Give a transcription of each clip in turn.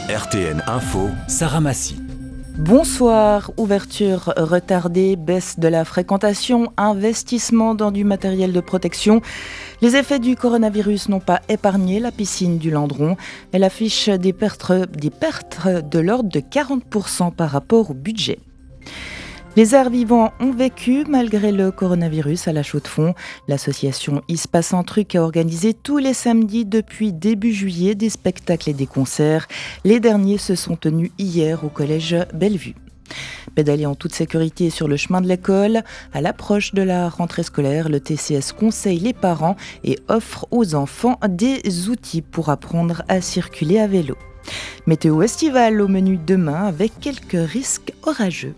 RTN Info, Sarah Massy. Bonsoir, ouverture retardée, baisse de la fréquentation, investissement dans du matériel de protection. Les effets du coronavirus n'ont pas épargné la piscine du Landron. Elle affiche des pertes de l'ordre de 40% par rapport au budget. Les arts vivants ont vécu malgré le coronavirus à la Chaux-de-Fonds. L'association Il se passe un truc a organisé tous les samedis depuis début juillet des spectacles et des concerts. Les derniers se sont tenus hier au collège Bellevue. Pédaler en toute sécurité sur le chemin de l'école. À l'approche de la rentrée scolaire, le TCS conseille les parents et offre aux enfants des outils pour apprendre à circuler à vélo. Météo estivale au menu demain avec quelques risques orageux.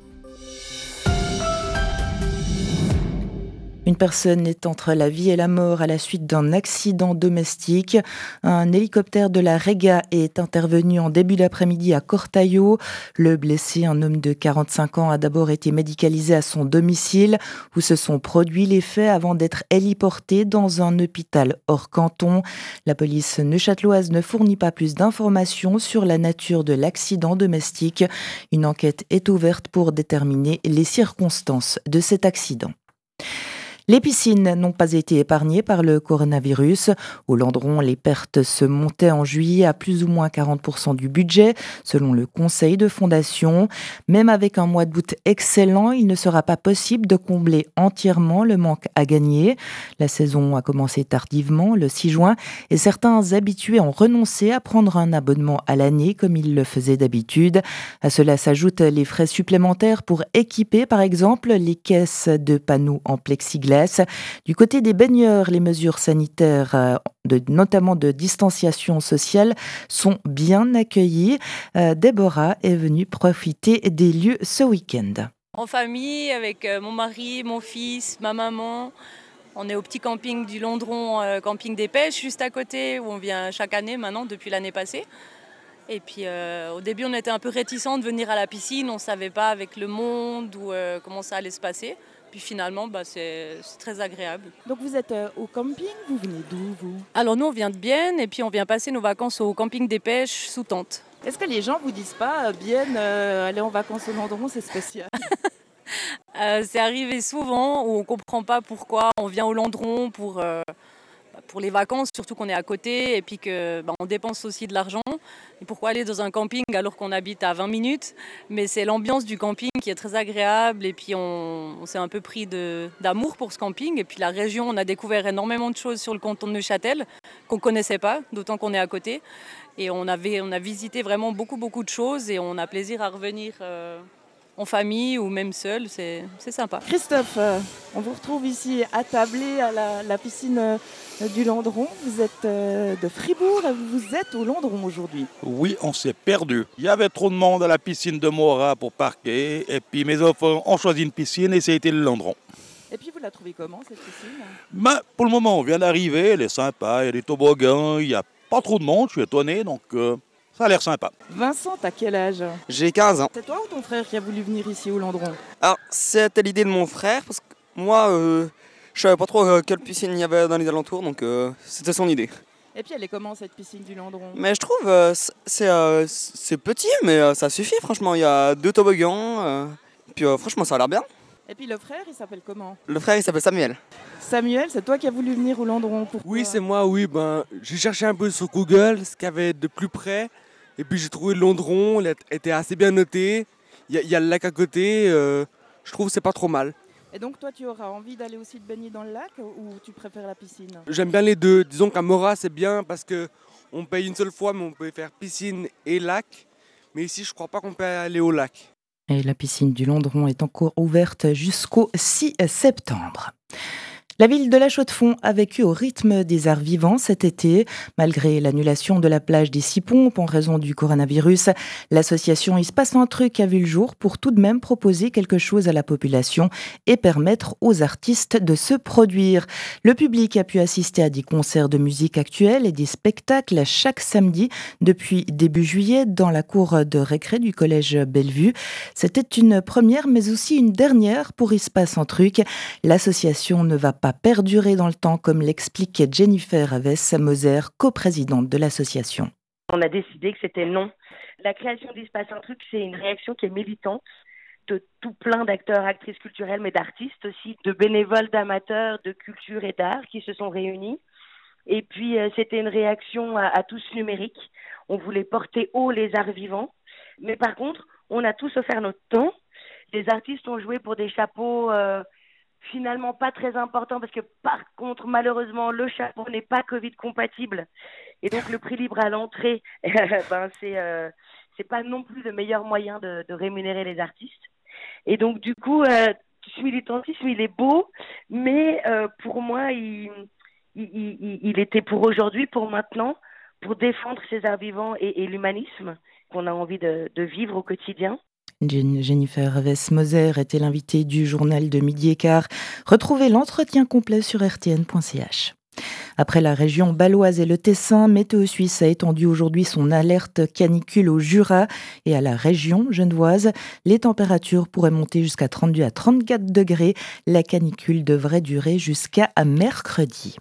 Une personne est entre la vie et la mort à la suite d'un accident domestique. Un hélicoptère de la Rega est intervenu en début d'après-midi à Cortaillot. Le blessé, un homme de 45 ans, a d'abord été médicalisé à son domicile où se sont produits les faits avant d'être héliporté dans un hôpital hors canton. La police neuchâteloise ne fournit pas plus d'informations sur la nature de l'accident domestique. Une enquête est ouverte pour déterminer les circonstances de cet accident. Les piscines n'ont pas été épargnées par le coronavirus. Au Landron, les pertes se montaient en juillet à plus ou moins 40% du budget, selon le conseil de fondation. Même avec un mois d'août excellent, il ne sera pas possible de combler entièrement le manque à gagner. La saison a commencé tardivement, le 6 juin, et certains habitués ont renoncé à prendre un abonnement à l'année comme ils le faisaient d'habitude. À cela s'ajoutent les frais supplémentaires pour équiper, par exemple, les caisses de panneaux en plexiglas. Du côté des baigneurs, les mesures sanitaires, notamment de distanciation sociale, sont bien accueillies. Déborah est venue profiter des lieux ce week-end. En famille, avec mon mari, mon fils, ma maman. On est au petit camping du Landron, camping des pêches, juste à côté, où on vient chaque année maintenant, depuis l'année passée. Et puis au début, on était un peu réticents de venir à la piscine. On ne savait pas avec le monde ou comment ça allait se passer. Puis finalement, c'est très agréable. Donc vous êtes au camping, vous venez d'où vous ? Alors nous, on vient de Bienne et puis on vient passer nos vacances au camping des pêches sous tente. Est-ce que les gens vous disent pas Bienne, aller en vacances au Landron, c'est spécial ? C'est arrivé souvent où on ne comprend pas pourquoi on vient au Landron pour les vacances, surtout qu'on est à côté et puis qu'on dépense aussi de l'argent. Et pourquoi aller dans un camping alors qu'on habite à 20 minutes ? Mais c'est l'ambiance du camping qui est très agréable et puis on s'est un peu pris d'amour pour ce camping. Et puis la région, on a découvert énormément de choses sur le canton de Neuchâtel qu'on ne connaissait pas, d'autant qu'on est à côté. Et on a visité vraiment beaucoup de choses et on a plaisir à revenir en famille ou même seul, c'est sympa. Christophe, on vous retrouve ici attablé à la piscine du Landron. Vous êtes de Fribourg et vous êtes au Landron aujourd'hui. Oui, on s'est perdu. Il y avait trop de monde à la piscine de Mora pour parquer. Et puis mes enfants ont choisi une piscine et ça a été le Landron. Et puis vous la trouvez comment cette piscine ? Pour le moment, on vient d'arriver, elle est sympa, il y a des toboggans, il n'y a pas trop de monde, je suis étonné, donc ça a l'air sympa. Vincent, t'as quel âge ? J'ai 15 ans. C'est toi ou ton frère qui a voulu venir ici au Landron ? Alors, c'était l'idée de mon frère, parce que moi, je savais pas trop quelle piscine il y avait dans les alentours, donc c'était son idée. Et puis elle est comment cette piscine du Landron ? Mais je trouve c'est petit, mais ça suffit, franchement. Il y a 2 toboggans, puis franchement, ça a l'air bien. Et puis le frère, il s'appelle comment ? Le frère, il s'appelle Samuel. Samuel, c'est toi qui as voulu venir au Landron, pourquoi ? Oui, c'est moi, oui. J'ai cherché un peu sur Google ce qu'il y avait de plus près. Et puis j'ai trouvé le Landron, il était assez bien noté. Il y a le lac à côté, je trouve que c'est pas trop mal. Et donc toi, tu auras envie d'aller aussi te baigner dans le lac ou tu préfères la piscine ? J'aime bien les deux. Disons qu'à Mora, c'est bien parce qu'on paye une seule fois, mais on peut faire piscine et lac. Mais ici, je crois pas qu'on peut aller au lac. Et la piscine du Landron est encore ouverte jusqu'au 6 septembre. La ville de la Chaux-de-Fonds a vécu au rythme des arts vivants cet été. Malgré l'annulation de la plage des Six Pompes en raison du coronavirus, l'association Il se passe un truc a vu le jour pour tout de même proposer quelque chose à la population et permettre aux artistes de se produire. Le public a pu assister à des concerts de musique actuelle et des spectacles chaque samedi depuis début juillet dans la cour de récré du collège Bellevue. C'était une première mais aussi une dernière pour Il se passe un truc. L'association ne va pas perdurer dans le temps, comme l'explique Jennifer Aves-Moser, coprésidente de l'association. On a décidé que c'était non. La création d'Il se passe un truc, c'est une réaction qui est militante de tout plein d'acteurs, actrices culturelles, mais d'artistes aussi, de bénévoles, d'amateurs, de culture et d'art qui se sont réunis. Et puis, c'était une réaction à tous numérique. On voulait porter haut les arts vivants. Mais par contre, on a tous offert notre temps. Les artistes ont joué pour des chapeaux finalement pas très importants parce que par contre, malheureusement, le chapeau n'est pas Covid compatible. Et donc, le prix libre à l'entrée, c'est pas non plus le meilleur moyen de rémunérer les artistes. Et donc, du coup, ce militantisme, il est beau, mais pour moi, il était pour aujourd'hui, pour maintenant, pour défendre ces arts vivants et l'humanisme qu'on a envie de vivre au quotidien. Jennifer Wes-Moser était l'invitée du journal de Midi et Quart. Retrouvez l'entretien complet sur rtn.ch. Après la région baloise et le Tessin, Météo Suisse a étendu aujourd'hui son alerte canicule au Jura et à la région genevoise. Les températures pourraient monter jusqu'à 32 à 34 degrés. La canicule devrait durer jusqu'à mercredi.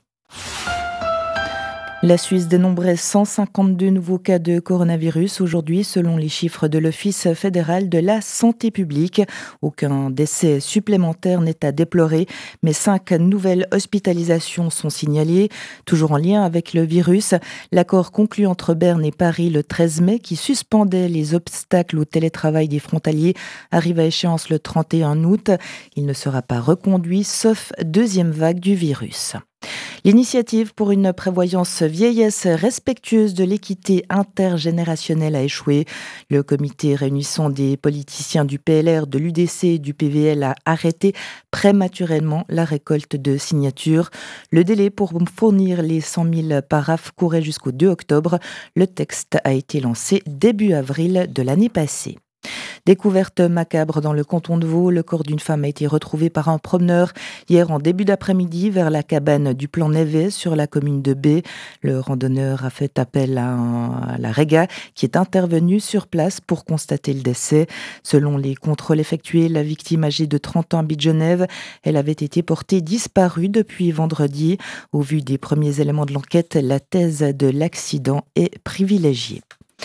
La Suisse dénombrait 152 nouveaux cas de coronavirus aujourd'hui, selon les chiffres de l'Office fédéral de la santé publique. Aucun décès supplémentaire n'est à déplorer, mais 5 nouvelles hospitalisations sont signalées. Toujours en lien avec le virus, l'accord conclu entre Berne et Paris le 13 mai, qui suspendait les obstacles au télétravail des frontaliers, arrive à échéance le 31 août. Il ne sera pas reconduit, sauf deuxième vague du virus. L'initiative pour une prévoyance vieillesse respectueuse de l'équité intergénérationnelle a échoué. Le comité réunissant des politiciens du PLR, de l'UDC et du PVL a arrêté prématurément la récolte de signatures. Le délai pour fournir les 100 000 paraphes courait jusqu'au 2 octobre. Le texte a été lancé début avril de l'année passée. Découverte macabre dans le canton de Vaud, le corps d'une femme a été retrouvé par un promeneur hier en début d'après-midi vers la cabane du Plan Névet sur la commune de B. Le randonneur a fait appel à la Rega qui est intervenue sur place pour constater le décès. Selon les contrôles effectués, la victime âgée de 30 ans habite Genève. Elle avait été portée disparue depuis vendredi. Au vu des premiers éléments de l'enquête, la thèse de l'accident est privilégiée.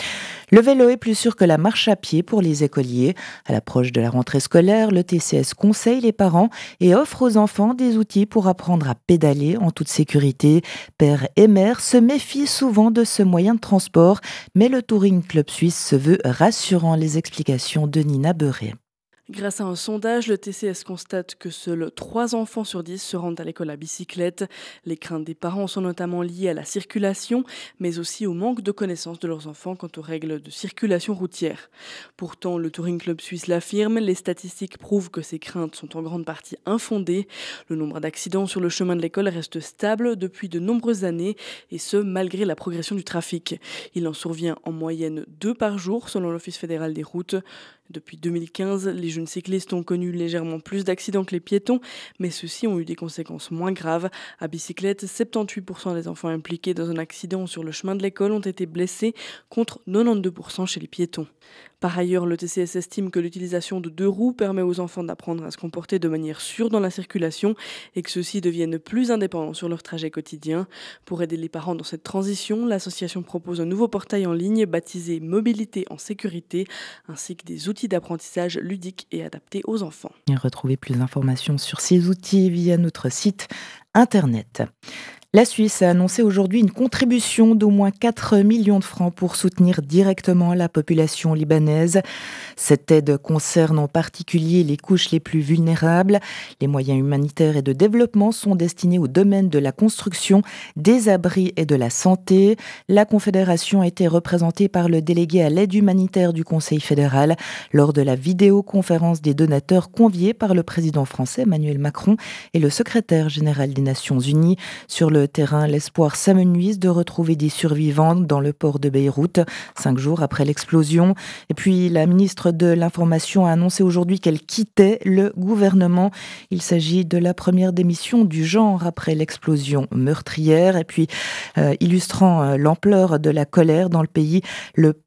Le vélo est plus sûr que la marche à pied pour les écoliers. À l'approche de la rentrée scolaire, le TCS conseille les parents et offre aux enfants des outils pour apprendre à pédaler en toute sécurité. Pères et mères se méfient souvent de ce moyen de transport, mais le Touring Club Suisse se veut rassurant. Les explications de Nina Beuret. Grâce à un sondage, le TCS constate que seuls 3 enfants sur 10 se rendent à l'école à bicyclette. Les craintes des parents sont notamment liées à la circulation, mais aussi au manque de connaissance de leurs enfants quant aux règles de circulation routière. Pourtant, le Touring Club Suisse l'affirme, les statistiques prouvent que ces craintes sont en grande partie infondées. Le nombre d'accidents sur le chemin de l'école reste stable depuis de nombreuses années, et ce, malgré la progression du trafic. Il en survient en moyenne 2 par jour, selon l'Office fédéral des routes. Depuis 2015, les jeunes cyclistes ont connu légèrement plus d'accidents que les piétons, mais ceux-ci ont eu des conséquences moins graves. À bicyclette, 78% des enfants impliqués dans un accident sur le chemin de l'école ont été blessés, contre 92% chez les piétons. Par ailleurs, le TCS estime que l'utilisation de 2 roues permet aux enfants d'apprendre à se comporter de manière sûre dans la circulation et que ceux-ci deviennent plus indépendants sur leur trajet quotidien. Pour aider les parents dans cette transition, l'association propose un nouveau portail en ligne baptisé Mobilité en sécurité, ainsi que des outils d'apprentissage ludiques et adaptés aux enfants. Retrouvez plus d'informations sur ces outils via notre site internet. La Suisse a annoncé aujourd'hui une contribution d'au moins 4 millions de francs pour soutenir directement la population libanaise. Cette aide concerne en particulier les couches les plus vulnérables. Les moyens humanitaires et de développement sont destinés au domaine de la construction, des abris et de la santé. La Confédération a été représentée par le délégué à l'aide humanitaire du Conseil fédéral lors de la vidéoconférence des donateurs conviés par le président français Emmanuel Macron et le secrétaire général des Nations Unies. Sur le terrain, l'espoir s'amenuise de retrouver des survivants dans le port de Beyrouth, 5 jours après l'explosion. Et puis, la ministre de l'Information a annoncé aujourd'hui qu'elle quittait le gouvernement. Il s'agit de la première démission du genre après l'explosion meurtrière. Et puis, illustrant l'ampleur de la colère dans le pays, le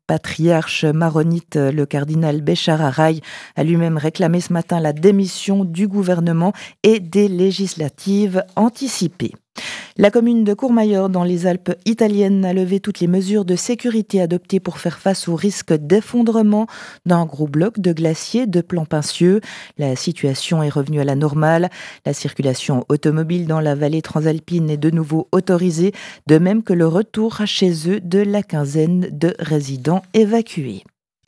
patriarche maronite, le cardinal Béchar Araï, a lui-même réclamé ce matin la démission du gouvernement et des législatives anticipées. La commune de Courmayeur, dans les Alpes italiennes, a levé toutes les mesures de sécurité adoptées pour faire face au risque d'effondrement d'un gros bloc de glacier de Plampaincieux. La situation est revenue à la normale. La circulation automobile dans la vallée transalpine est de nouveau autorisée, de même que le retour chez eux de la quinzaine de résidents évacués.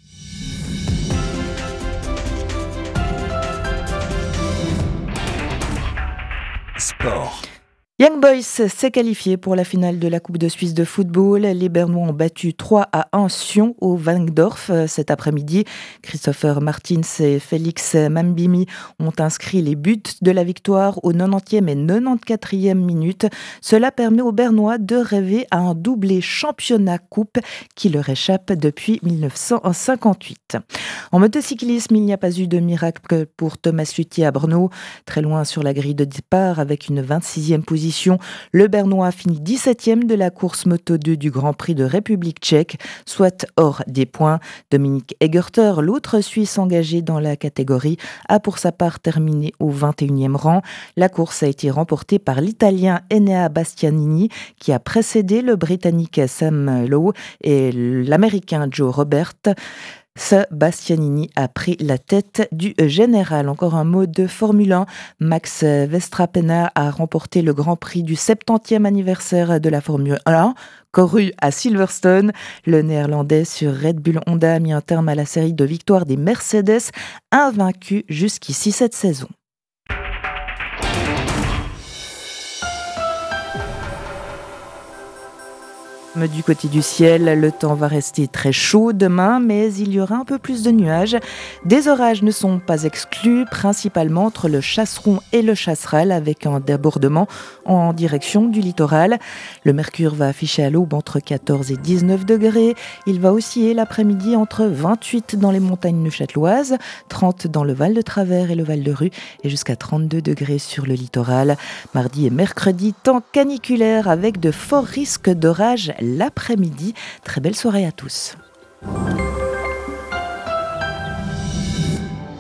Sport. Young Boys s'est qualifié pour la finale de la Coupe de Suisse de football. Les Bernois ont battu 3-1 Sion au Wankdorf cet après-midi. Christopher Martins et Félix Mambimi ont inscrit les buts de la victoire aux 90e et 94e minutes. Cela permet aux Bernois de rêver à un doublé championnat-coupe qui leur échappe depuis 1958. En motocyclisme, il n'y a pas eu de miracle pour Thomas Luthier à Brno. Très loin sur la grille de départ avec une 26e position. Le Bernois finit 17e de la course Moto 2 du Grand Prix de République tchèque, soit hors des points. Dominique Egerter, l'autre Suisse engagé dans la catégorie, a pour sa part terminé au 21e rang. La course a été remportée par l'Italien Enea Bastianini qui a précédé le Britannique Sam Lowe et l'Américain Joe Robert. Bastianini a pris la tête du général. Encore un mot de Formule 1. Max Verstappen a remporté le Grand Prix du 70e anniversaire de la Formule 1, couru à Silverstone. Le Néerlandais sur Red Bull Honda a mis un terme à la série de victoires des Mercedes, invaincus jusqu'ici cette saison. Du côté du ciel, le temps va rester très chaud demain, mais il y aura un peu plus de nuages. Des orages ne sont pas exclus, principalement entre le Chasseron et le Chasseral, avec un débordement en direction du littoral. Le mercure va afficher à l'aube entre 14 et 19 degrés. Il va osciller l'après-midi entre 28 dans les montagnes neuchâteloises, 30 dans le Val de Travers et le Val de Rue, et jusqu'à 32 degrés sur le littoral. Mardi et mercredi, temps caniculaire avec de forts risques d'orage l'après-midi. Très belle soirée à tous.